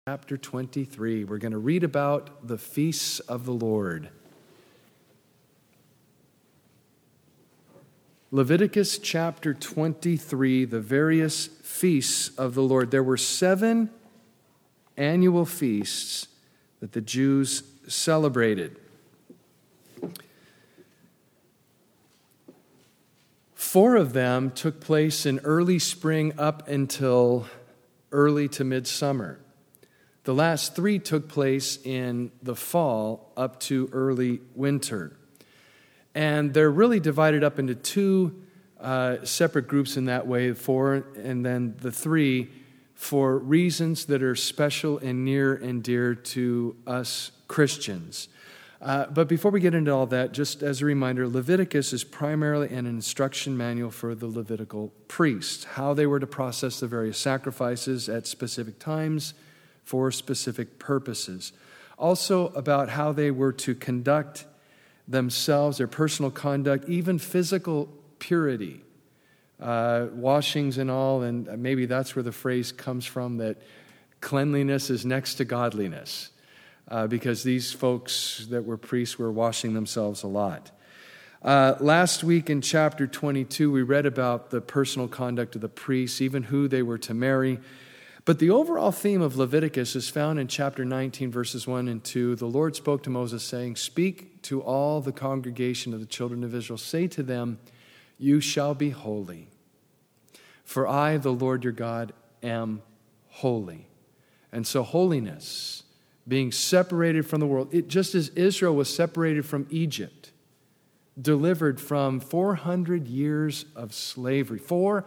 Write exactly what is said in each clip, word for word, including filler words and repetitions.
Chapter twenty-three. We're going to read about the feasts of the Lord. Leviticus chapter twenty-three, the various feasts of the Lord. There were seven annual feasts that the Jews celebrated. Four of them took place in early spring up until early to midsummer. The last three took place in the fall up to early winter. And they're really divided up into two uh, separate groups in that way, four and then the three, for reasons that are special and near and dear to us Christians. Uh, but before we get into all that, just as a reminder, Leviticus is primarily an instruction manual for the Levitical priests, how they were to process the various sacrifices at specific times, for specific purposes. Also about how they were to conduct themselves, their personal conduct, even physical purity, uh, washings and all, and maybe that's where the phrase comes from that cleanliness is next to godliness, uh, because these folks that were priests were washing themselves a lot. Uh, last week in chapter twenty-two, we read about the personal conduct of the priests, even who they were to marry. But the overall theme of Leviticus is found in chapter nineteen, verses one and two. The Lord spoke to Moses, saying, "Speak to all the congregation of the children of Israel. Say to them, you shall be holy, for I, the Lord your God, am holy." And so holiness, being separated from the world, it, just as Israel was separated from Egypt, delivered from four hundred years of slavery, four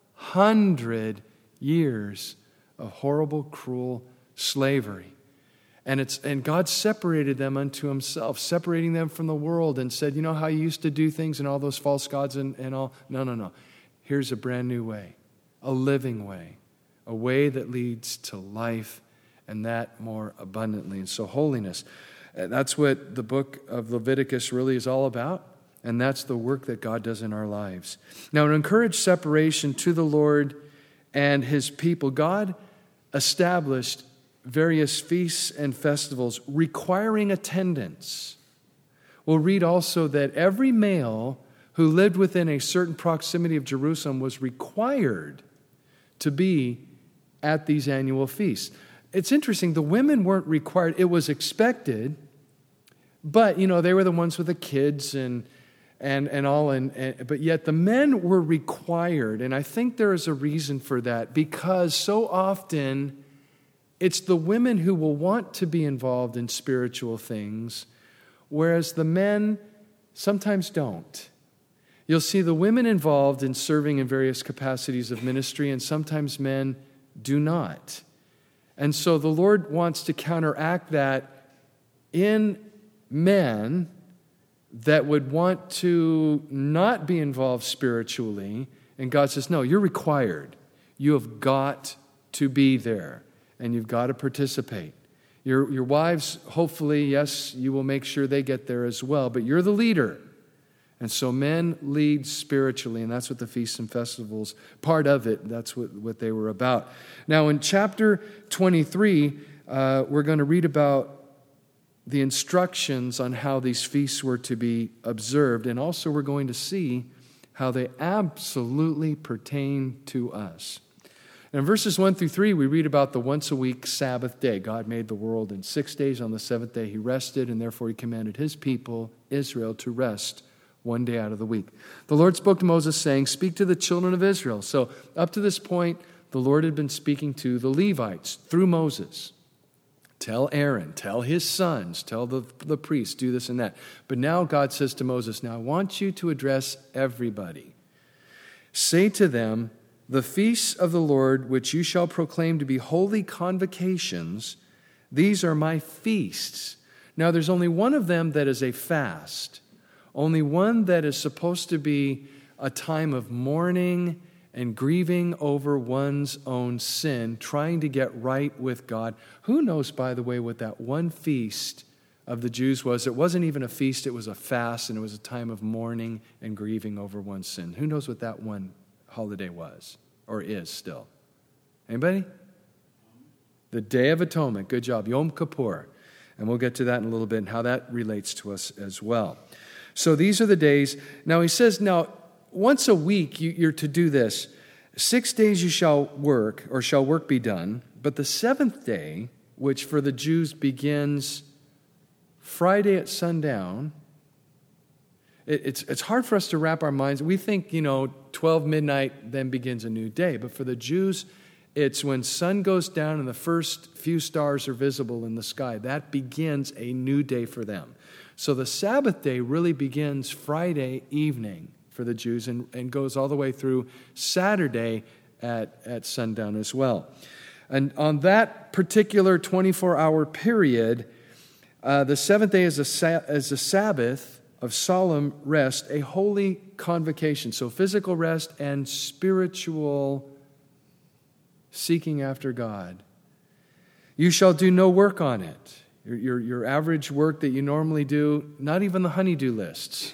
hundred years of horrible, cruel slavery. And it's and God separated them unto himself, separating them from the world, and said, you know how you used to do things and all those false gods and, and all? No, no, no. Here's a brand new way, a living way, a way that leads to life, and that more abundantly. And so holiness, that's what the book of Leviticus really is all about, and that's the work that God does in our lives. Now, to encourage separation to the Lord and his people, God established various feasts and festivals requiring attendance. We'll read also that every male who lived within a certain proximity of Jerusalem was required to be at these annual feasts. It's interesting, the women weren't required. It was expected, but, you know, they were the ones with the kids and And and all, and, and but yet the men were required, and I think there is a reason for that, because so often it's the women who will want to be involved in spiritual things, whereas the men sometimes don't. You'll see the women involved in serving in various capacities of ministry, and sometimes men do not. And so the Lord wants to counteract that in men that would want to not be involved spiritually. And God says, no, you're required. You have got to be there, and you've got to participate. Your, your wives, hopefully, yes, you will make sure they get there as well, but you're the leader. And so men lead spiritually, and that's what the feasts and festivals, part of it, that's what, what they were about. Now, in chapter twenty-three, uh, we're going to read about the instructions on how these feasts were to be observed, and also we're going to see how they absolutely pertain to us. And in verses one through three, we read about the once-a-week Sabbath day. God made the world in six days. On the seventh day, he rested, and therefore he commanded his people, Israel, to rest one day out of the week. The Lord spoke to Moses, saying, "Speak to the children of Israel." So up to this point, the Lord had been speaking to the Levites through Moses. Tell Aaron, tell his sons, tell the, the priests, do this and that. But now God says to Moses, now I want you to address everybody. Say to them, the feasts of the Lord, which you shall proclaim to be holy convocations, these are my feasts. Now there's only one of them that is a fast, only one that is supposed to be a time of mourning and grieving over one's own sin, trying to get right with God. Who knows, by the way, what that one feast of the Jews was? It wasn't even a feast, it was a fast, and it was a time of mourning and grieving over one's sin. Who knows what that one holiday was, or is still? Anybody? The Day of Atonement. Good job. Yom Kippur. And we'll get to that in a little bit and how that relates to us as well. So these are the days. Now he says, now, once a week you, you're to do this. Six days you shall work, or shall work be done. But the seventh day, which for the Jews begins Friday at sundown, it, it's, it's hard for us to wrap our minds. We think, you know, twelve midnight, then begins a new day. But for the Jews, it's when sun goes down and the first few stars are visible in the sky. That begins a new day for them. So the Sabbath day really begins Friday evening for the Jews and, and goes all the way through Saturday at, at sundown as well. And on that particular twenty-four hour period, uh, the seventh day is a, sa- is a Sabbath of solemn rest, a holy convocation. So physical rest and spiritual seeking after God. You shall do no work on it. Your, your, your average work that you normally do, not even the honeydew lists.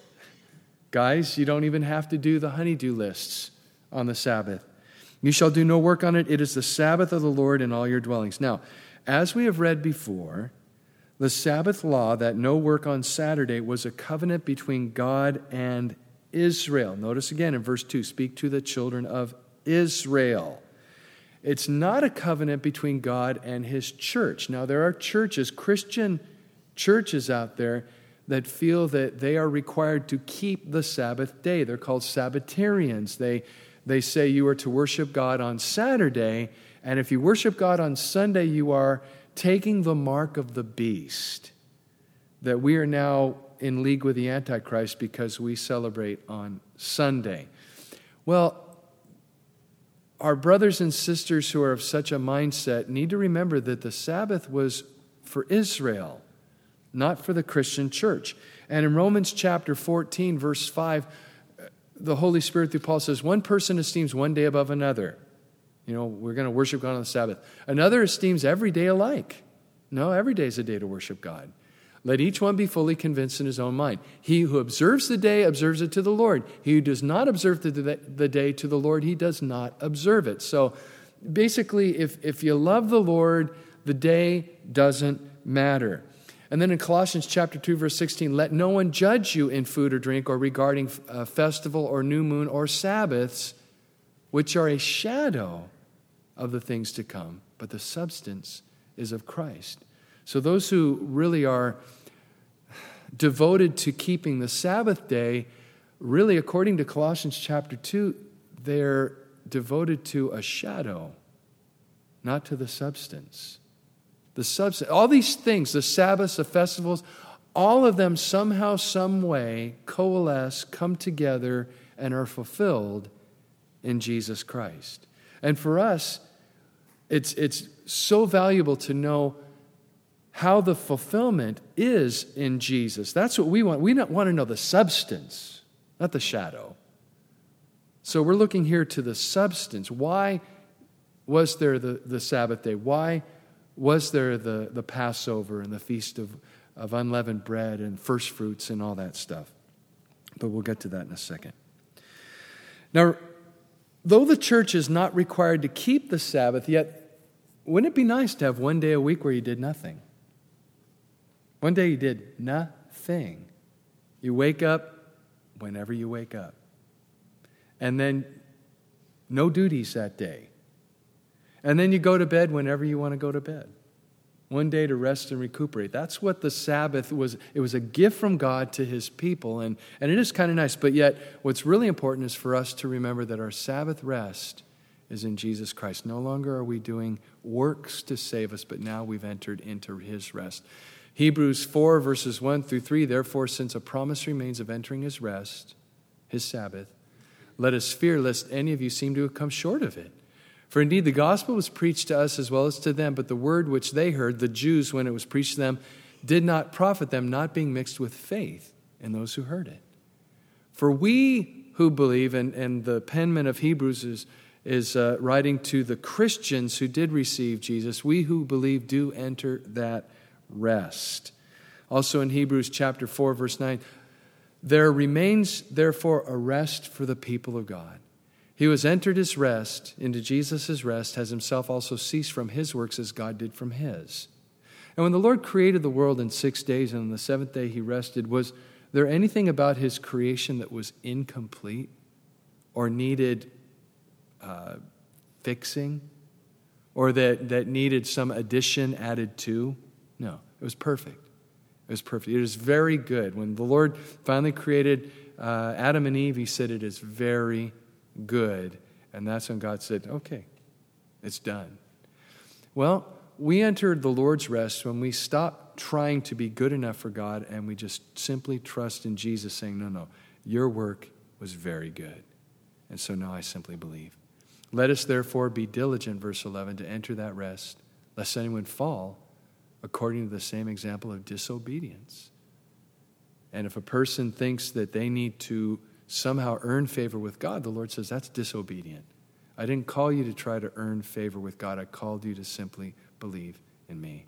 Guys, you don't even have to do the honeydew lists on the Sabbath. You shall do no work on it. It is the Sabbath of the Lord in all your dwellings. Now, as we have read before, the Sabbath law that no work on Saturday was a covenant between God and Israel. Notice again in verse two, speak to the children of Israel. It's not a covenant between God and His church. Now, there are churches, Christian churches out there that feel that they are required to keep the Sabbath day. They're called Sabbatarians. They, they say you are to worship God on Saturday, and if you worship God on Sunday, you are taking the mark of the beast. That we are now in league with the Antichrist because we celebrate on Sunday. Well, our brothers and sisters who are of such a mindset need to remember that the Sabbath was for Israel, not for the Christian church. And in Romans chapter fourteen, verse five, the Holy Spirit through Paul says, one person esteems one day above another. You know, we're going to worship God on the Sabbath. Another esteems every day alike. No, every day is a day to worship God. Let each one be fully convinced in his own mind. He who observes the day observes it to the Lord. He who does not observe the, the day to the Lord, he does not observe it. So basically, if, if you love the Lord, the day doesn't matter. And then in Colossians chapter two, verse sixteen, let no one judge you in food or drink or regarding a festival or new moon or Sabbaths, which are a shadow of the things to come, but the substance is of Christ. So those who really are devoted to keeping the Sabbath day, really, according to Colossians chapter two, they're devoted to a shadow, not to the substance. The substance, all these things, the Sabbaths, the festivals, all of them somehow, some way coalesce, come together, and are fulfilled in Jesus Christ. And for us, it's, it's so valuable to know how the fulfillment is in Jesus. That's what we want. We don't want to know the substance, not the shadow. So we're looking here to the substance. Why was there the, the Sabbath day? Why was there the, the Passover and the Feast of, of Unleavened Bread and first fruits and all that stuff? But we'll get to that in a second. Now, though the church is not required to keep the Sabbath, yet wouldn't it be nice to have one day a week where you did nothing? One day you did nothing. You wake up whenever you wake up. And then no duties that day. And then you go to bed whenever you want to go to bed. One day to rest and recuperate. That's what the Sabbath was. It was a gift from God to His people. And, and it is kind of nice. But yet, what's really important is for us to remember that our Sabbath rest is in Jesus Christ. No longer are we doing works to save us, but now we've entered into His rest. Hebrews four, verses one through three, therefore, since a promise remains of entering His rest, His Sabbath, let us fear lest any of you seem to have come short of it. For indeed the gospel was preached to us as well as to them, but the word which they heard, the Jews, when it was preached to them, did not profit them, not being mixed with faith in those who heard it. For we who believe, and, and the penman of Hebrews is, is uh, writing to the Christians who did receive Jesus, we who believe do enter that rest. Also in Hebrews chapter four, verse nine, there remains therefore a rest for the people of God. He who has entered his rest, into Jesus' rest, has himself also ceased from his works as God did from his. And when the Lord created the world in six days, and on the seventh day he rested, was there anything about his creation that was incomplete or needed uh, fixing, or that, that needed some addition added to? No, it was perfect. It was perfect. It was very good. When the Lord finally created uh, Adam and Eve, he said, it is very good. And that's when God said, okay, it's done. Well, we entered the Lord's rest when we stopped trying to be good enough for God and we just simply trust in Jesus, saying, no, no, your work was very good. And so now I simply believe. Let us therefore be diligent, verse eleven, to enter that rest, lest anyone fall according to the same example of disobedience. And if a person thinks that they need to somehow earn favor with God, the Lord says that's disobedient. I didn't call you to try to earn favor with God. I called you to simply believe in me.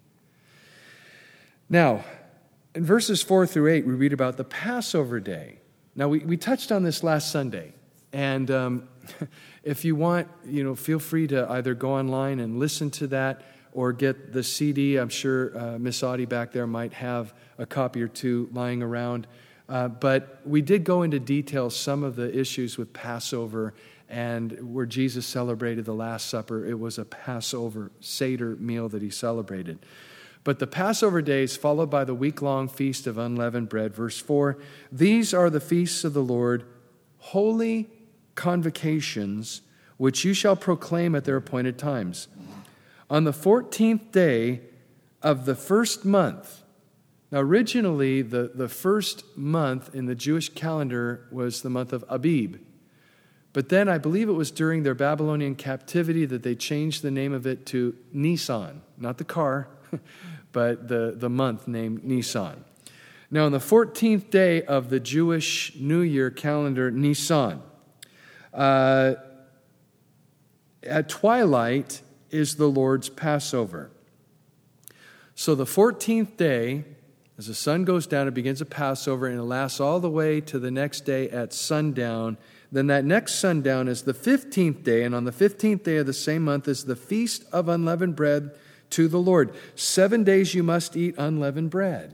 Now, in verses four through eight, we read about the Passover day. Now, we, we touched on this last Sunday. And um, if you want, you know, feel free to either go online and listen to that or get the C D. I'm sure uh, Miss Audie back there might have a copy or two lying around. Uh, but we did go into detail some of the issues with Passover and where Jesus celebrated the Last Supper. It was a Passover Seder meal that he celebrated. But the Passover days followed by the week-long feast of unleavened bread. Verse four, these are the feasts of the Lord, holy convocations, which you shall proclaim at their appointed times. On the fourteenth day of the first month. Now, originally, the, the first month in the Jewish calendar was the month of Abib. But then I believe it was during their Babylonian captivity that they changed the name of it to Nisan. Not the car, but the, the month named Nisan. Now, on the fourteenth day of the Jewish New Year calendar, Nisan, uh, at twilight is the Lord's Passover. So the fourteenth day, as the sun goes down, it begins a Passover, and it lasts all the way to the next day at sundown. Then that next sundown is the fifteenth day, and on the fifteenth day of the same month is the Feast of Unleavened Bread to the Lord. Seven days you must eat unleavened bread.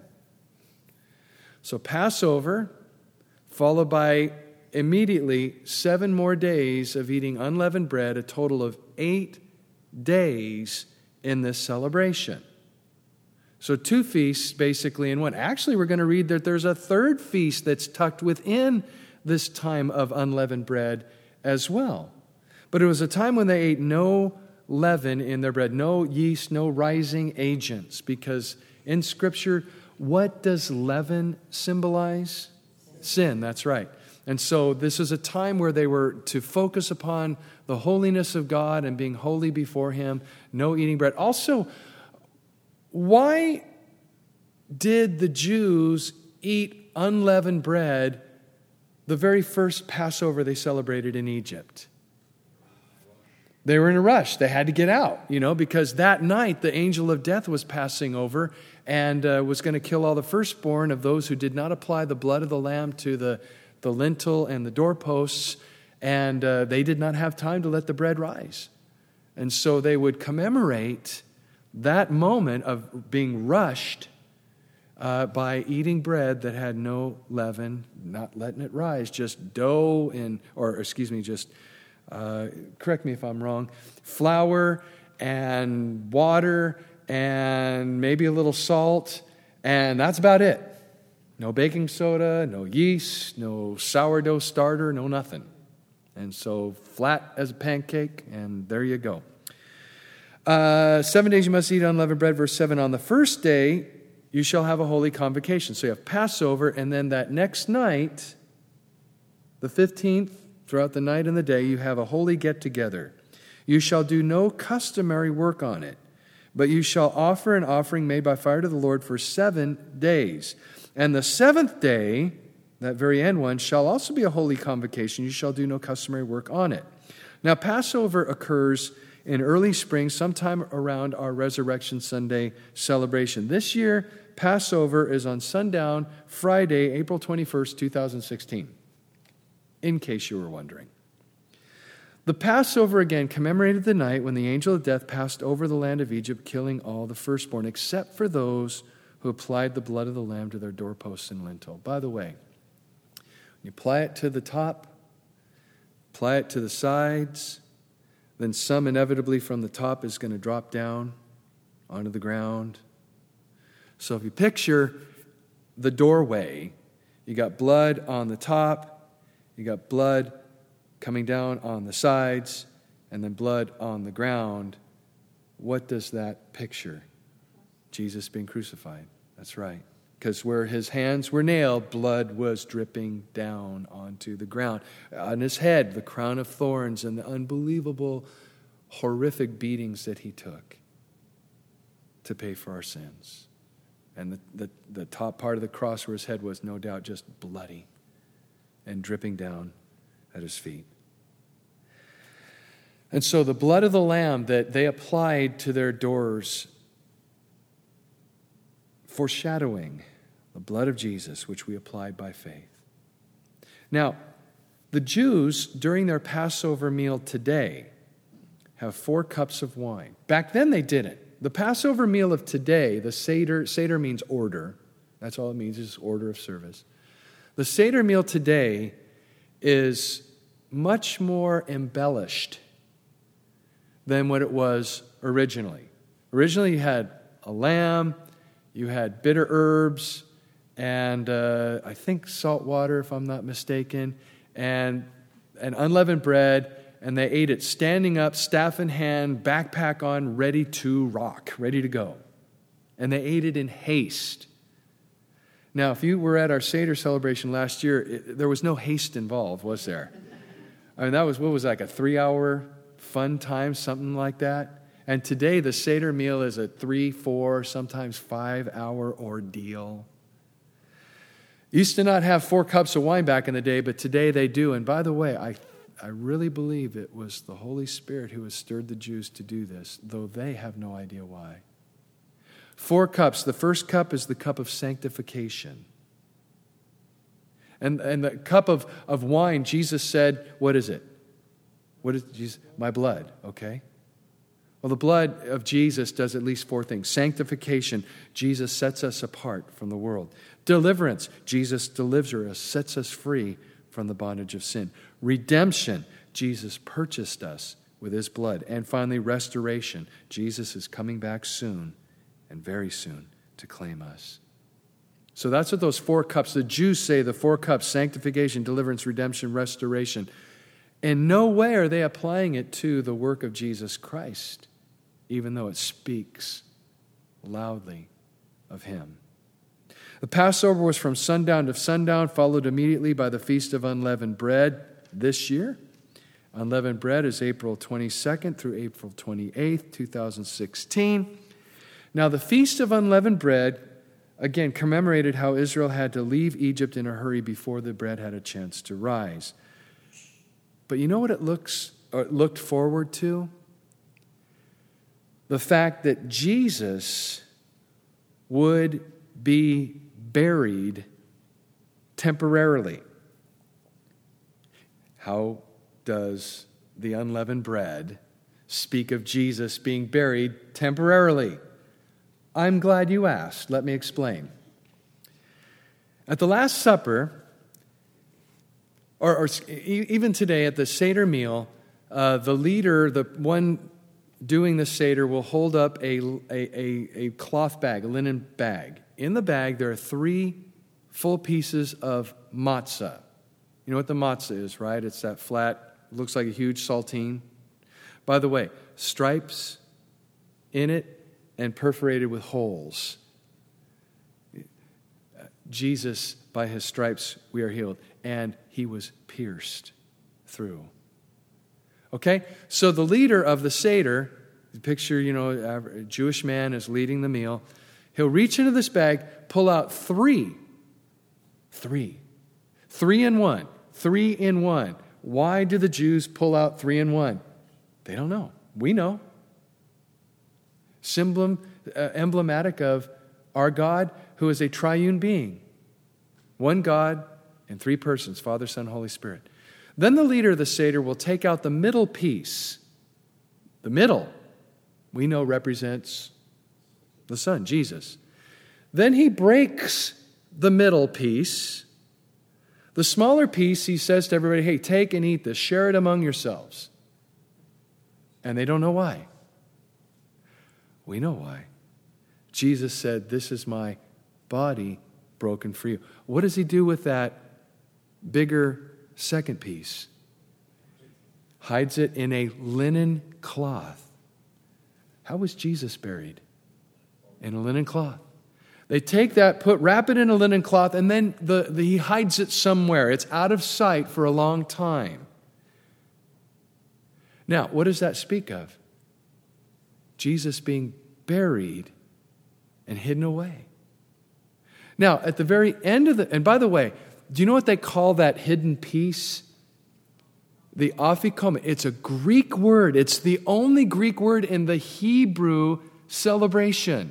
So Passover, followed by immediately seven more days of eating unleavened bread, a total of eight days in this celebration. So two feasts basically in one. Actually, we're going to read that there's a third feast that's tucked within this time of unleavened bread as well. But it was a time when they ate no leaven in their bread, no yeast, no rising agents, because in Scripture, what does leaven symbolize? Sin, that's right. And so this is a time where they were to focus upon the holiness of God and being holy before Him, no eating bread. Also, why did the Jews eat unleavened bread the very first Passover they celebrated in Egypt? They were in a rush. They had to get out, you know, because that night the angel of death was passing over and uh, was going to kill all the firstborn of those who did not apply the blood of the lamb to the, the lintel and the doorposts, and uh, they did not have time to let the bread rise. And so they would commemorate that moment of being rushed uh, by eating bread that had no leaven, not letting it rise, just dough and, or excuse me, just, uh, correct me if I'm wrong, flour and water and maybe a little salt, and that's about it. No baking soda, no yeast, no sourdough starter, no nothing. And so flat as a pancake, and there you go. Uh, seven days you must eat unleavened bread, verse seven. On the first day you shall have a holy convocation. So you have Passover, and then that next night, the fifteenth, throughout the night and the day, you have a holy get-together. You shall do no customary work on it, but you shall offer an offering made by fire to the Lord for seven days. And the seventh day, that very end one, shall also be a holy convocation. You shall do no customary work on it. Now, Passover occurs in early spring, sometime around our Resurrection Sunday celebration. This year, Passover is on sundown, Friday, April twenty-first, twenty sixteen, in case you were wondering. The Passover, again, commemorated the night when the angel of death passed over the land of Egypt, killing all the firstborn, except for those who applied the blood of the lamb to their doorposts and lintel. By the way, you apply it to the top, apply it to the sides, then some inevitably from the top is going to drop down onto the ground. So if you picture the doorway, you got blood on the top, you got blood coming down on the sides, and then blood on the ground. What does that picture? Jesus being crucified. That's right. Because where his hands were nailed, blood was dripping down onto the ground. On his head, the crown of thorns and the unbelievable, horrific beatings that he took to pay for our sins. And the, the, the top part of the cross where his head was, no doubt, just bloody and dripping down at his feet. And so the blood of the lamb that they applied to their doors, foreshadowing the blood of Jesus, which we applied by faith. Now, the Jews, during their Passover meal today, have four cups of wine. Back then they didn't. The Passover meal of today, the Seder, Seder means order. That's all it means, is order of service. The Seder meal today is much more embellished than what it was originally. Originally you had a lamb, you had bitter herbs, and uh, I think salt water, if I'm not mistaken, and and unleavened bread, and they ate it standing up, staff in hand, backpack on, ready to rock, ready to go. And they ate it in haste. Now, if you were at our Seder celebration last year, it, there was no haste involved, was there? I mean, that was, what was that, like a three-hour fun time, something like that? And today, the Seder meal is a three, four, sometimes five-hour ordeal. Used to not have four cups of wine back in the day, but today they do. And by the way, I I really believe it was the Holy Spirit who has stirred the Jews to do this, though they have no idea why. Four cups. The first cup is the cup of sanctification. And, and the cup of, of wine, Jesus said, what is it? What is Jesus? My blood, okay? Well, the blood of Jesus does at least four things. Sanctification, Jesus sets us apart from the world. Deliverance, Jesus delivers us, sets us free from the bondage of sin. Redemption, Jesus purchased us with his blood. And finally, restoration, Jesus is coming back soon and very soon to claim us. So that's what those four cups, the Jews say the four cups, sanctification, deliverance, redemption, restoration. In no way are they applying it to the work of Jesus Christ, even though it speaks loudly of him. The Passover was from sundown to sundown, followed immediately by the Feast of Unleavened Bread this year. Unleavened Bread is April twenty-second through April twenty-eighth, twenty sixteen. Now, the Feast of Unleavened Bread, again, commemorated how Israel had to leave Egypt in a hurry before the bread had a chance to rise. But you know what it looks or it looked forward to? The fact that Jesus would be buried temporarily. How does the unleavened bread speak of Jesus being buried temporarily? I'm glad you asked. Let me explain. At the Last Supper, or, or even today at the Seder meal, uh, the leader, the one doing the Seder, will hold up a, a, a, a cloth bag, a linen bag. In the bag, there are three full pieces of matzah. You know what the matzah is, right? It's that flat, looks like a huge saltine. By the way, stripes in it and perforated with holes. Jesus, by his stripes, we are healed. And he was pierced through. Okay? So the leader of the Seder, picture, you know, a Jewish man is leading the meal. He'll reach into this bag, pull out three. Three. Three in one. Three in one. Why do the Jews pull out three in one? They don't know. We know. Symbol, uh, emblematic of our God, who is a triune being. One God in three persons, Father, Son, Holy Spirit. Then the leader of the Seder will take out the middle piece. The middle, we know, represents the Son, Jesus. Then he breaks the middle piece. The smaller piece, he says to everybody, hey, take and eat this. Share it among yourselves. And they don't know why. We know why. Jesus said, this is my body broken for you. What does he do with that bigger second piece? Hides it in a linen cloth. How was Jesus buried? In a linen cloth. They take that, put, wrap it in a linen cloth, and then the, the, he hides it somewhere. It's out of sight for a long time. Now, what does that speak of? Jesus being buried and hidden away. Now, at the very end of the, and by the way, do you know what they call that hidden piece? The afikomen. It's a Greek word. It's the only Greek word in the Hebrew celebration.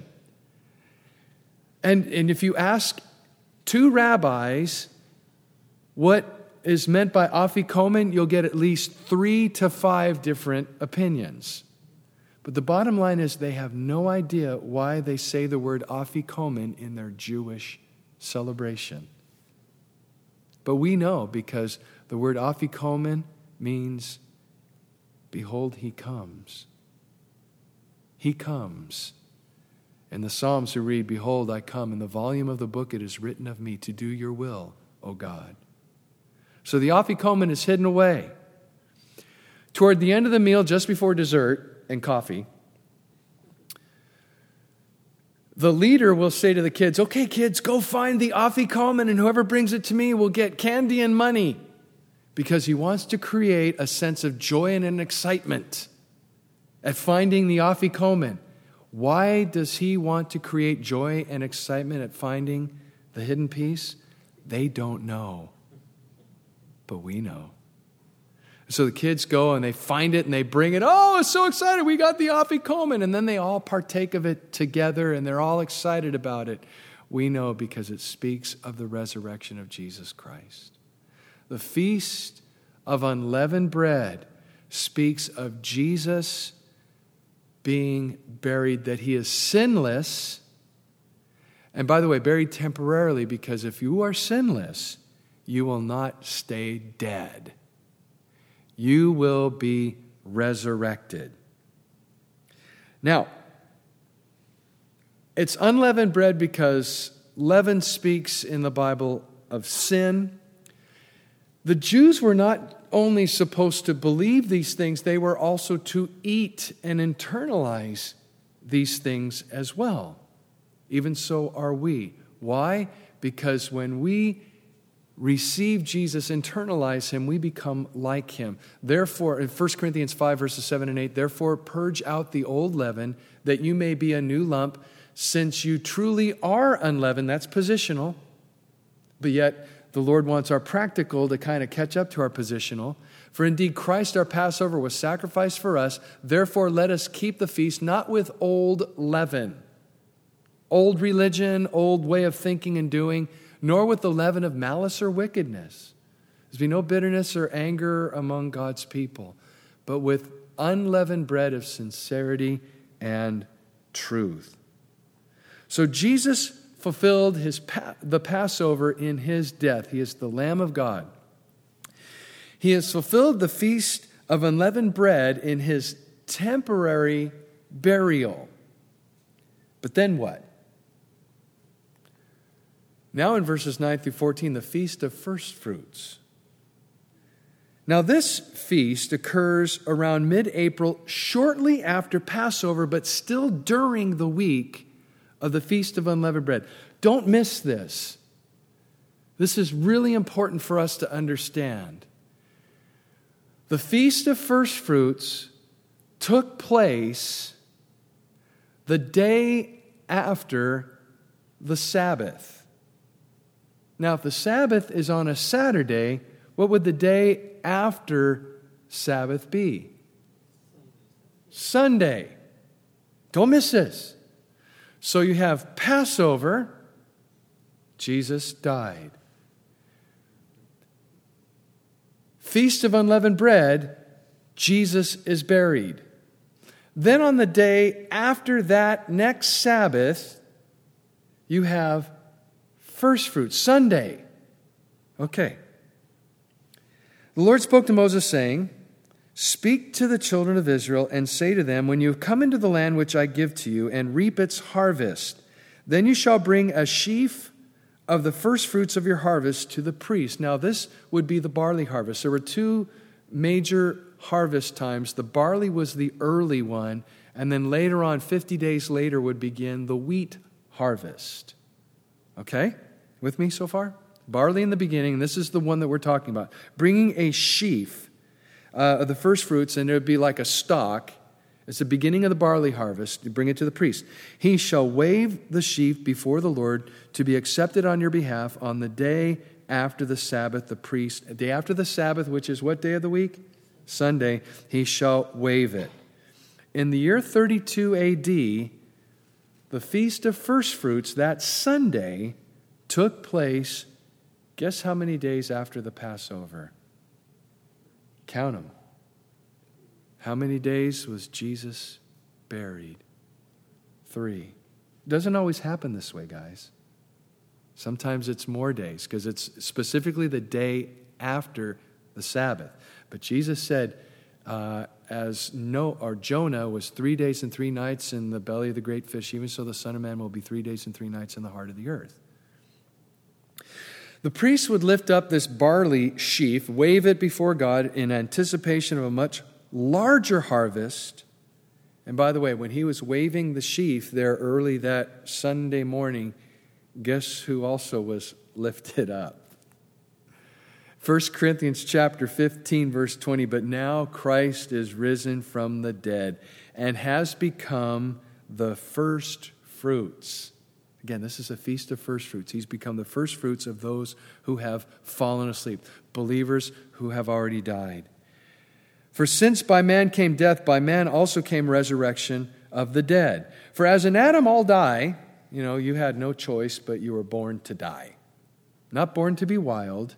And, and if you ask two rabbis what is meant by afikomen, you'll get at least three to five different opinions. But the bottom line is they have no idea why they say the word afikomen in their Jewish celebration. But we know because the word afikomen means, behold, he comes. He comes. In the Psalms we read, behold, I come. In the volume of the book it is written of me to do your will, O God. So the afikomen is hidden away. Toward the end of the meal, just before dessert and coffee, the leader will say to the kids, okay, kids, go find the afikomen, and whoever brings it to me will get candy and money. Because he wants to create a sense of joy and an excitement at finding the afikomen. Why does he want to create joy and excitement at finding the hidden piece? They don't know. But we know. So the kids go and they find it and they bring it. Oh, it's so excited. We got the afikomen. And then they all partake of it together and they're all excited about it. We know because it speaks of the resurrection of Jesus Christ. The feast of unleavened bread speaks of Jesus being buried, that he is sinless. And by the way, buried temporarily, because if you are sinless, you will not stay dead. You will be resurrected. Now, it's unleavened bread because leaven speaks in the Bible of sin. The Jews were not only supposed to believe these things, they were also to eat and internalize these things as well. Even so are we. Why? Because when we receive Jesus, internalize him, we become like him. Therefore, in First Corinthians five, verses seven and eight, therefore purge out the old leaven, that you may be a new lump, since you truly are unleavened. That's positional. But yet, the Lord wants our practical to kind of catch up to our positional. For indeed, Christ our Passover was sacrificed for us. Therefore, let us keep the feast not with old leaven, old religion, old way of thinking and doing, nor with the leaven of malice or wickedness. There's be no bitterness or anger among God's people, but with unleavened bread of sincerity and truth. So Jesus fulfilled his the Passover in his death. He is the Lamb of God. He has fulfilled the feast of unleavened bread in his temporary burial. But then what? Now in verses nine through fourteen, the Feast of First Fruits. Now this feast occurs around mid-April, shortly after Passover, but still during the week of the Feast of Unleavened Bread. Don't miss this. This is really important for us to understand. The Feast of First Fruits took place the day after the Sabbath. Now, if the Sabbath is on a Saturday, what would the day after Sabbath be? Sunday. Don't miss this. So you have Passover, Jesus died. Feast of Unleavened Bread, Jesus is buried. Then on the day after that next Sabbath, you have first fruits, Sunday. Okay. The Lord spoke to Moses, saying, speak to the children of Israel and say to them, when you have come into the land which I give to you and reap its harvest, then you shall bring a sheaf of the first fruits of your harvest to the priest. Now this would be the barley harvest. There were two major harvest times. The barley was the early one, and then later on, fifty days later, would begin the wheat harvest. Okay? With me so far? Barley in the beginning. This is the one that we're talking about. Bringing a sheaf uh, of the first fruits, and it would be like a stalk. It's the beginning of the barley harvest. You bring it to the priest. He shall wave the sheaf before the Lord to be accepted on your behalf on the day after the Sabbath. The priest, the day after the Sabbath, which is what day of the week? Sunday. He shall wave it. In the year thirty-two A D, the Feast of First Fruits, that Sunday, took place. Guess how many days after the Passover? Count them. How many days was Jesus buried? Three. It doesn't always happen this way, guys. Sometimes it's more days because it's specifically the day after the Sabbath. But Jesus said, uh, as no, or Jonah was three days and three nights in the belly of the great fish, even so the Son of Man will be three days and three nights in the heart of the earth. The priest would lift up this barley sheaf, wave it before God in anticipation of a much larger harvest. And by the way, when he was waving the sheaf there early that Sunday morning, guess who also was lifted up? First Corinthians chapter fifteen, verse twenty, but now Christ is risen from the dead and has become the first fruits. Again, this is a feast of first fruits. He's become the first fruits of those who have fallen asleep, believers who have already died. For since by man came death, by man also came resurrection of the dead. For as in Adam all die, you know, you had no choice, but you were born to die. Not born to be wild,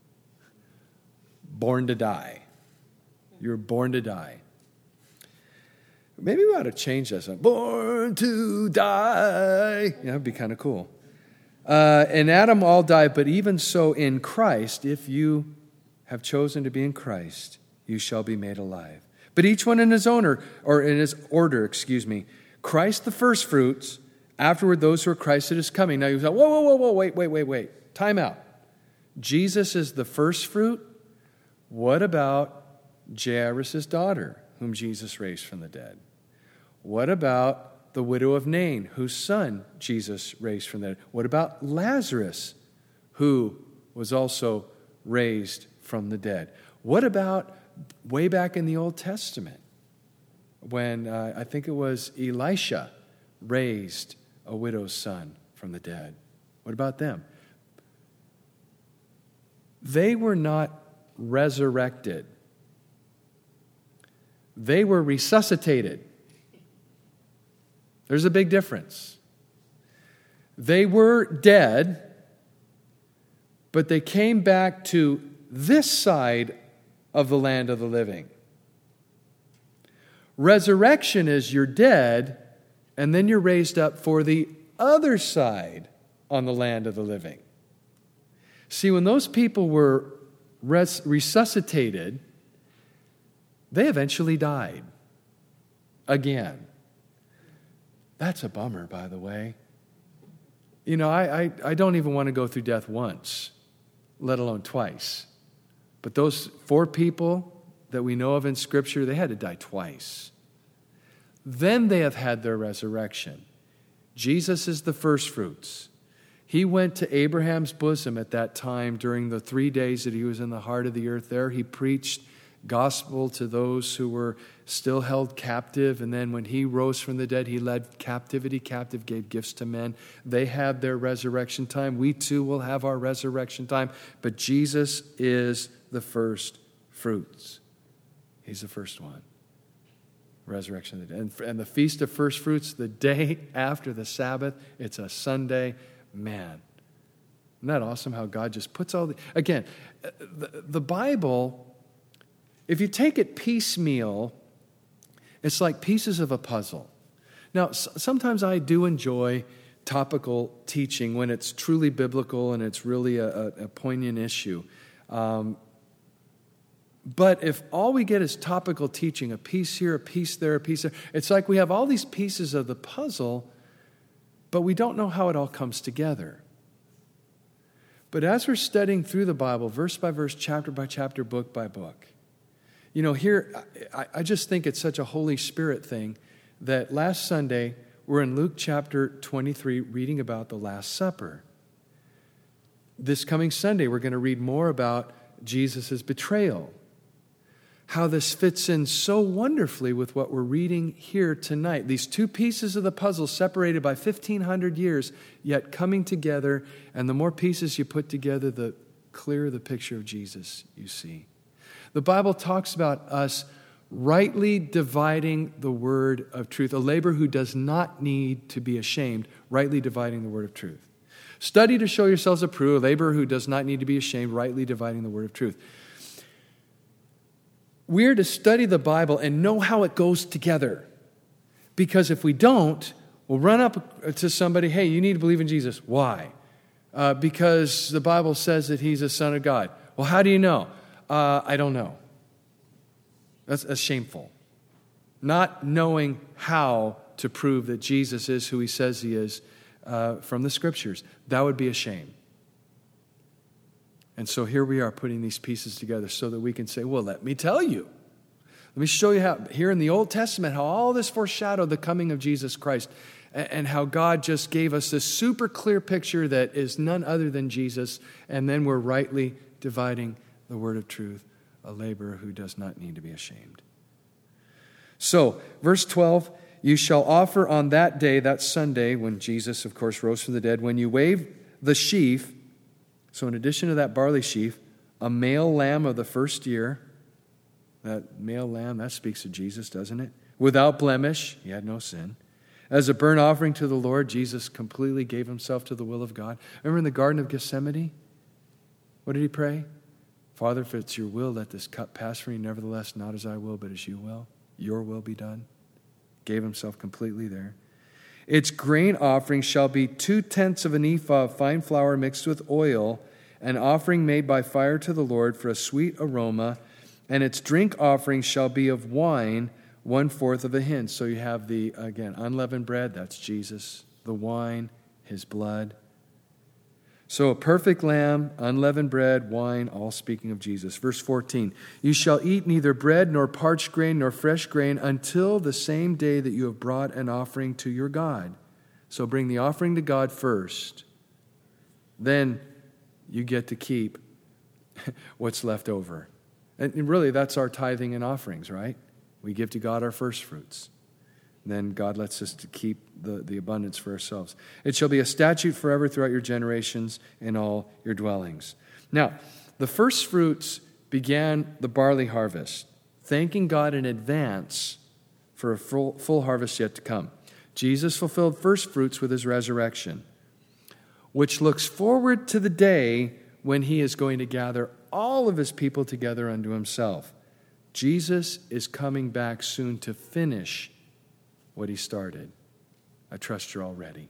born to die. You were born to die. Maybe we ought to change this. Born to die. Yeah, that'd be kind of cool. Uh, in Adam all die, but even so in Christ, if you have chosen to be in Christ, you shall be made alive. But each one in his owner, or in his order, excuse me. Christ the first fruits, afterward those who are Christ that is coming. Now you say, whoa, whoa, whoa, whoa, wait, wait, wait, wait. Time out. Jesus is the first fruit. What about Jairus' daughter, whom Jesus raised from the dead? What about the widow of Nain, whose son Jesus raised from the dead? What about Lazarus, who was also raised from the dead? What about way back in the Old Testament, when uh, I think it was Elisha raised a widow's son from the dead? What about them? They were not resurrected. They were resuscitated. There's a big difference. They were dead, but they came back to this side of the land of the living. Resurrection is you're dead, and then you're raised up for the other side on the land of the living. See, when those people were res- resuscitated, they eventually died again. That's a bummer, by the way. You know, I, I, I don't even want to go through death once, let alone twice. But those four people that we know of in Scripture, they had to die twice. Then they have had their resurrection. Jesus is the first fruits. He went to Abraham's bosom at that time during the three days that he was in the heart of the earth there. He preached gospel to those who were still held captive. And then when he rose from the dead, he led captivity captive, gave gifts to men. They had their resurrection time. We too will have our resurrection time. But Jesus is the first fruits. He's the first one. Resurrection of the dead. And, and the Feast of First Fruits, the day after the Sabbath, it's a Sunday. Man, isn't that awesome how God just puts all the... Again, the, the Bible If you take it piecemeal, it's like pieces of a puzzle. Now, s- sometimes I do enjoy topical teaching when it's truly biblical and it's really a, a, a poignant issue. Um, but if all we get is topical teaching, a piece here, a piece there, a piece there, it's like we have all these pieces of the puzzle, but we don't know how it all comes together. But as we're studying through the Bible, verse by verse, chapter by chapter, book by book, you know, here, I, I just think it's such a Holy Spirit thing that last Sunday, we're in Luke chapter twenty-three reading about the Last Supper. This coming Sunday, we're going to read more about Jesus' betrayal. How this fits in so wonderfully with what we're reading here tonight. These two pieces of the puzzle separated by fifteen hundred years, yet coming together, and the more pieces you put together, the clearer the picture of Jesus you see. The Bible talks about us rightly dividing the word of truth. A laborer who does not need to be ashamed, rightly dividing the word of truth. Study to show yourselves approved, a laborer who does not need to be ashamed, rightly dividing the word of truth. We're to study the Bible and know how it goes together. Because if we don't, we'll run up to somebody, hey, you need to believe in Jesus. Why? Uh, because the Bible says that he's a son of God. Well, how do you know? Uh, I don't know. That's, that's shameful. Not knowing how to prove that Jesus is who he says he is uh, from the Scriptures. That would be a shame. And so here we are putting these pieces together so that we can say, well, let me tell you. Let me show you how, here in the Old Testament, how all this foreshadowed the coming of Jesus Christ and, and how God just gave us this super clear picture that is none other than Jesus, and then we're rightly dividing the word of truth, a laborer who does not need to be ashamed. So, verse twelve, you shall offer on that day, that Sunday, when Jesus, of course, rose from the dead, when you wave the sheaf, so in addition to that barley sheaf, a male lamb of the first year, that male lamb, that speaks of Jesus, doesn't it? Without blemish, he had no sin. As a burnt offering to the Lord, Jesus completely gave himself to the will of God. Remember in the Garden of Gethsemane? What did he pray? Father, if it's your will, let this cup pass from me. Nevertheless, not as I will, but as you will. Your will be done. Gave himself completely there. Its grain offering shall be two-tenths of an ephah of fine flour mixed with oil, an offering made by fire to the Lord for a sweet aroma, and its drink offering shall be of wine, one-fourth of a hin. So you have the, again, unleavened bread, that's Jesus, the wine, his blood. So a perfect lamb, unleavened bread, wine, all speaking of Jesus. Verse fourteen, you shall eat neither bread nor parched grain nor fresh grain until the same day that you have brought an offering to your God. So bring the offering to God first. Then you get to keep what's left over. And really, that's our tithing and offerings, right? We give to God our first fruits. Then God lets us to keep the, the abundance for ourselves. It shall be a statute forever throughout your generations in all your dwellings. Now, the first fruits began the barley harvest, thanking God in advance for a full, full harvest yet to come. Jesus fulfilled first fruits with his resurrection, which looks forward to the day when he is going to gather all of his people together unto himself. Jesus is coming back soon to finish what he started. I trust you're all ready.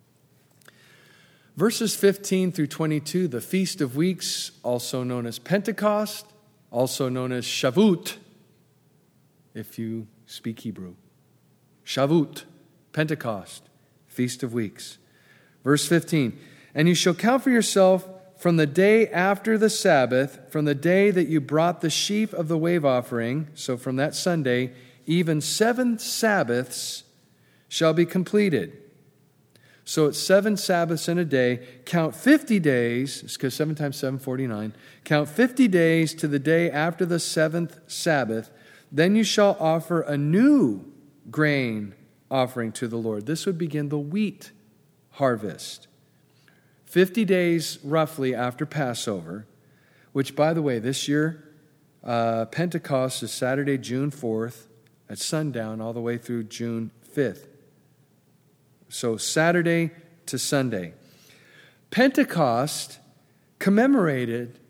Verses fifteen through twenty-two, the Feast of Weeks, also known as Pentecost, also known as Shavuot, if you speak Hebrew. Shavuot, Pentecost, Feast of Weeks. Verse fifteen, and you shall count for yourself from the day after the Sabbath, from the day that you brought the sheaf of the wave offering, so from that Sunday, even seven Sabbaths shall be completed. So it's seven Sabbaths in a day. Count fifty days, because seven times seven, forty-nine. Count fifty days to the day after the seventh Sabbath. Then you shall offer a new grain offering to the Lord. This would begin the wheat harvest. fifty days roughly after Passover, which, by the way, this year, uh, Pentecost is Saturday, June fourth, at sundown, all the way through June fifth. So Saturday to Sunday. Pentecost commemorated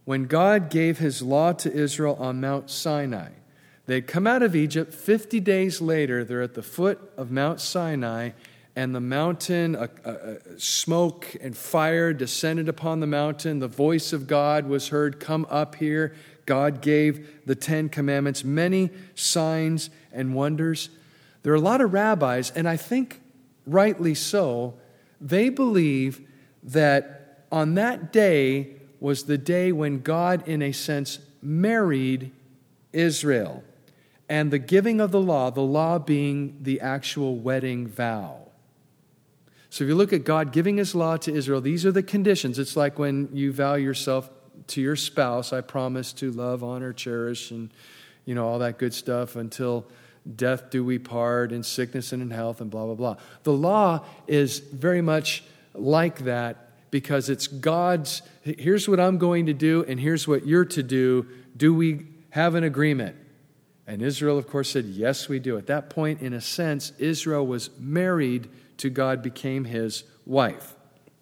when God gave his law to Israel on Mount Sinai. They'd come out of Egypt. fifty days later, they're at the foot of Mount Sinai, and the mountain, a, a, a smoke and fire descended upon the mountain. The voice of God was heard, "Come up here." God gave the Ten Commandments, many signs and wonders. There are a lot of rabbis, and I think rightly so, they believe that on that day was the day when God, in a sense, married Israel. And the giving of the law, the law being the actual wedding vow. So if you look at God giving his law to Israel, these are the conditions. It's like when you vow yourself to your spouse, "I promise to love, honor, cherish," and you know, all that good stuff, "until death do we part, in sickness and in health," and blah, blah, blah. The law is very much like that because it's God's, here's what I'm going to do and here's what you're to do. Do we have an agreement? And Israel, of course, said, yes, we do. At that point, in a sense, Israel was married to God, became his wife.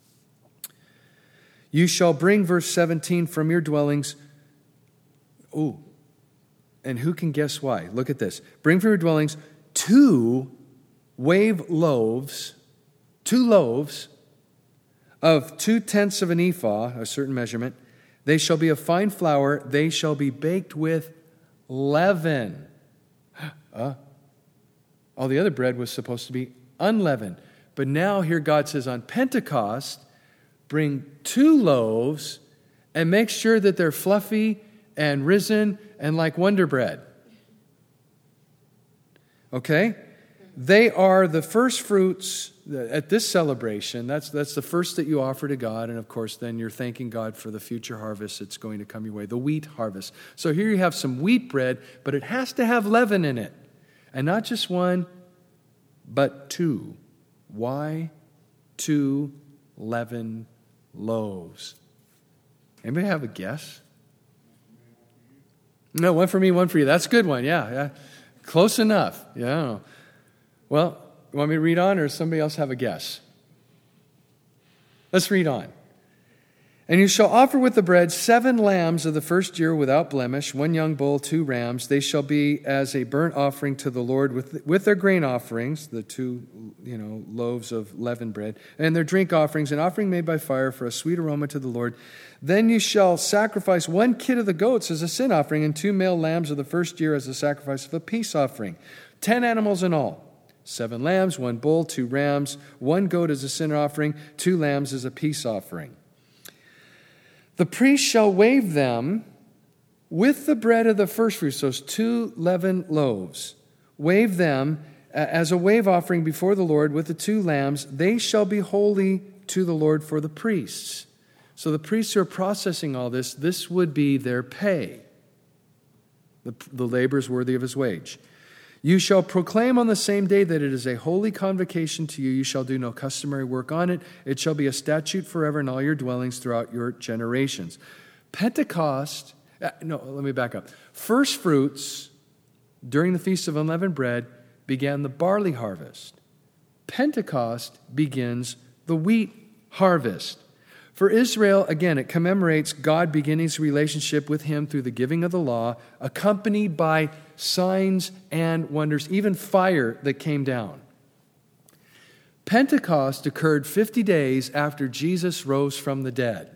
"You shall bring," verse seventeen, "from your dwellings." Ooh, and who can guess why? Look at this. "Bring from your dwellings two wave loaves, two loaves of two tenths of an ephah," a certain measurement. "They shall be of fine flour. They shall be baked with leaven." Uh, all the other bread was supposed to be unleavened. But now here God says on Pentecost, bring two loaves and make sure that they're fluffy and risen and like Wonder Bread. Okay? They are the first fruits at this celebration. That's, that's the first that you offer to God. And of course, then you're thanking God for the future harvest that's going to come your way, the wheat harvest. So here you have some wheat bread, but it has to have leaven in it. And not just one, but two. Why two leavened loaves? Anybody have a guess? No, one for me, one for you. That's a good one. Yeah, yeah. Close enough. Yeah. Well, you want me to read on, or does somebody else have a guess? Let's read on. "And you shall offer with the bread seven lambs of the first year without blemish, one young bull, two rams. They shall be as a burnt offering to the Lord with, with their grain offerings," the two, you know, loaves of leavened bread, "and their drink offerings, an offering made by fire for a sweet aroma to the Lord. Then you shall sacrifice one kid of the goats as a sin offering, and two male lambs of the first year as a sacrifice of a peace offering. Ten animals in all. Seven lambs, one bull, two rams, one goat as a sin offering, two lambs as a peace offering. The priest shall wave them with the bread of the first fruits," those two leavened loaves. "Wave them as a wave offering before the Lord with the two lambs. They shall be holy to the Lord for the priests." So the priests who are processing all this, this would be their pay. The, the labor is worthy of his wage. "You shall proclaim on the same day that it is a holy convocation to you. You shall do no customary work on it. It shall be a statute forever in all your dwellings throughout your generations." Pentecost, uh, no, let me back up. First fruits during the Feast of Unleavened Bread began the barley harvest. Pentecost begins the wheat harvest. For Israel, again, it commemorates God beginning his relationship with him through the giving of the law, accompanied by signs and wonders, even fire that came down. Pentecost occurred fifty days after Jesus rose from the dead,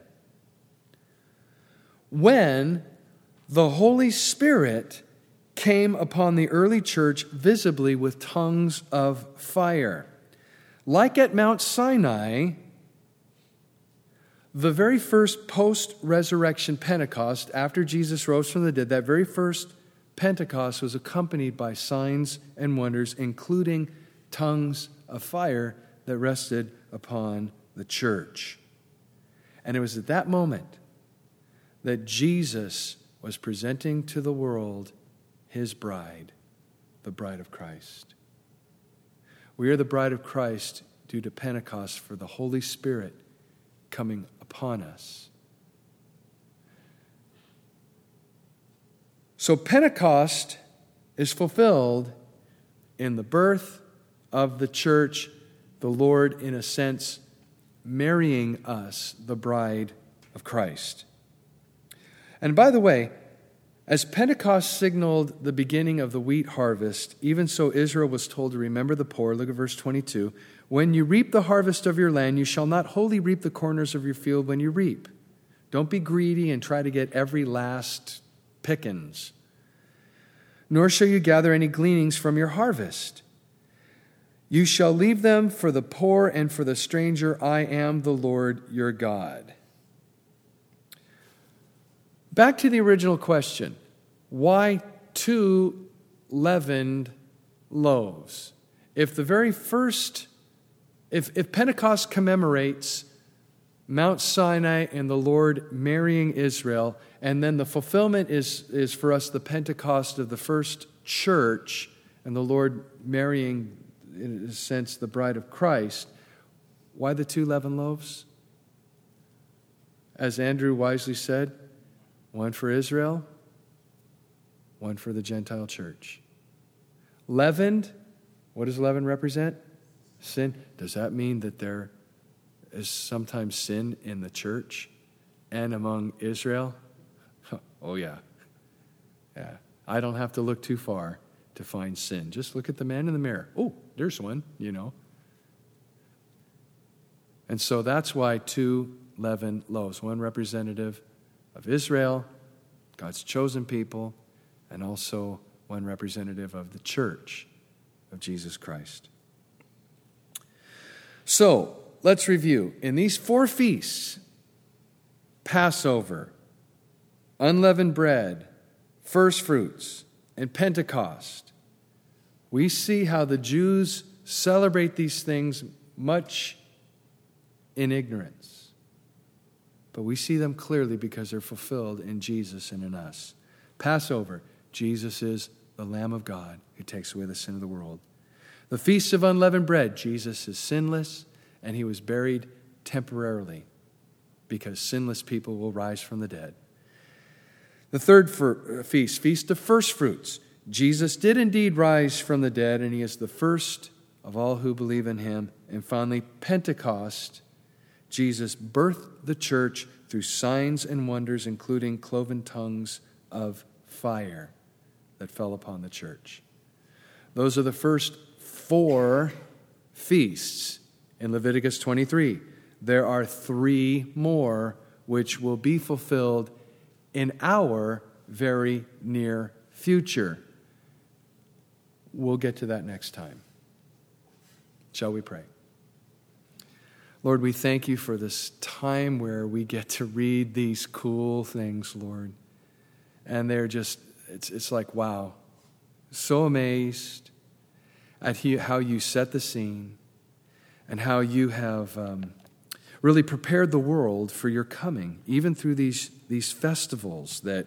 when the Holy Spirit came upon the early church visibly with tongues of fire. Like at Mount Sinai, the very first post-resurrection Pentecost, after Jesus rose from the dead, that very first Pentecost was accompanied by signs and wonders, including tongues of fire that rested upon the church. And it was at that moment that Jesus was presenting to the world his bride, the bride of Christ. We are the bride of Christ due to Pentecost, for the Holy Spirit coming upon us. So Pentecost is fulfilled in the birth of the church, the Lord, in a sense, marrying us, the bride of Christ. And by the way, as Pentecost signaled the beginning of the wheat harvest, even so Israel was told to remember the poor. Look at verse twenty-two. When you reap the harvest of your land, you shall not wholly reap the corners of your field when you reap. Don't be greedy and try to get every last pickings. Nor shall you gather any gleanings from your harvest. You shall leave them for the poor and for the stranger. I am the Lord your God. Back to the original question. Why two leavened loaves? If the very first, if, if Pentecost commemorates Mount Sinai and the Lord marrying Israel, and then the fulfillment is, is for us the Pentecost of the first church and the Lord marrying, in a sense, the bride of Christ, why the two leavened loaves? As Andrew wisely said, one for Israel, one for the Gentile church. Leavened, what does leaven represent? Sin. Does that mean that there is sometimes sin in the church and among Israel? Oh, yeah. Yeah. I don't have to look too far to find sin. Just look at the man in the mirror. Oh, there's one, you know. And so that's why two leavened loaves, one representative of Israel, God's chosen people, and also one representative of the church of Jesus Christ. So, let's review. In these four feasts, Passover, unleavened bread, first fruits, and Pentecost, we see how the Jews celebrate these things much in ignorance. But we see them clearly because they're fulfilled in Jesus and in us. Passover, Jesus is the Lamb of God who takes away the sin of the world. The Feast of Unleavened Bread, Jesus is sinless, and he was buried temporarily because sinless people will rise from the dead. The third feast, Feast of First Fruits. Jesus did indeed rise from the dead, and he is the first of all who believe in him. And finally, Pentecost. Jesus birthed the church through signs and wonders, including cloven tongues of fire that fell upon the church. Those are the first four feasts in Leviticus twenty-three. There are three more which will be fulfilled in our very near future. We'll get to that next time. Shall we pray? Lord, we thank you for this time where we get to read these cool things, Lord. And they're just, it's, it's like, wow. So amazed at he, how you set the scene and how you have um, really prepared the world for your coming, even through these, these festivals that,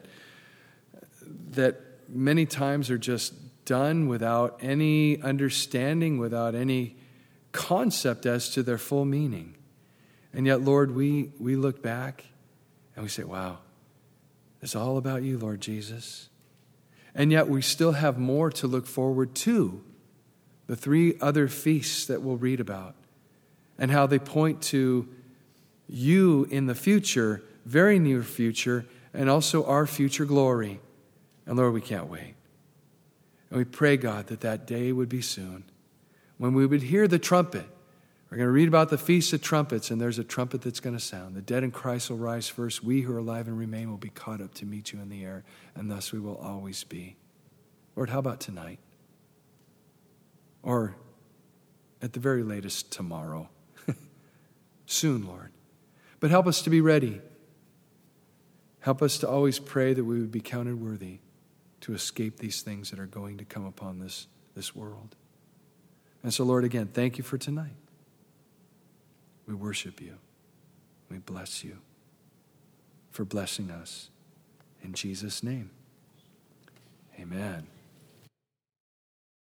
that many times are just done without any understanding, without any concept as to their full meaning. And yet, Lord, we, we look back and we say, wow, it's all about you, Lord Jesus. And yet we still have more to look forward to. The three other feasts that we'll read about and how they point to you in the future, very near future, and also our future glory. And Lord, we can't wait. And we pray, God, that that day would be soon when we would hear the trumpet. We're going to read about the Feast of Trumpets, and there's a trumpet that's going to sound. The dead in Christ will rise first. We who are alive and remain will be caught up to meet you in the air, and thus we will always be. Lord, how about tonight? Or at the very latest, tomorrow. Soon, Lord. But help us to be ready. Help us to always pray that we would be counted worthy to escape these things that are going to come upon this, this world. And so, Lord, again, thank you for tonight. We worship you. We bless you for blessing us. In Jesus' name, amen.